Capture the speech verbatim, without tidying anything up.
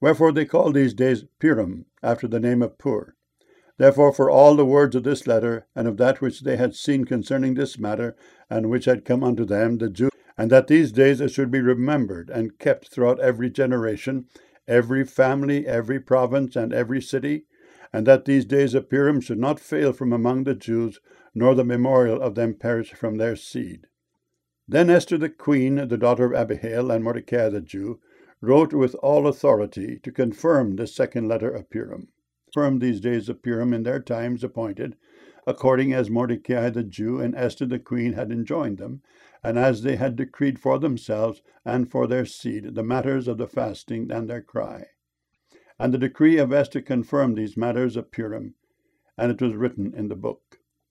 Wherefore they call these days Purim, after the name of Pur. Therefore for all the words of this letter, and of that which they had seen concerning this matter, and which had come unto them, the Jews, and that these days should be remembered and kept throughout every generation, every family, every province, and every city, and that these days of Purim should not fail from among the Jews, nor the memorial of them perish from their seed. Then Esther the queen, the daughter of Abihail, and Mordecai the Jew, wrote with all authority to confirm this second letter of Purim. Confirmed these days of Purim in their times appointed, according as Mordecai the Jew and Esther the queen had enjoined them, and as they had decreed for themselves and for their seed the matters of the fasting and their cry. And the decree of Esther confirmed these matters of Purim, and it was written in the book.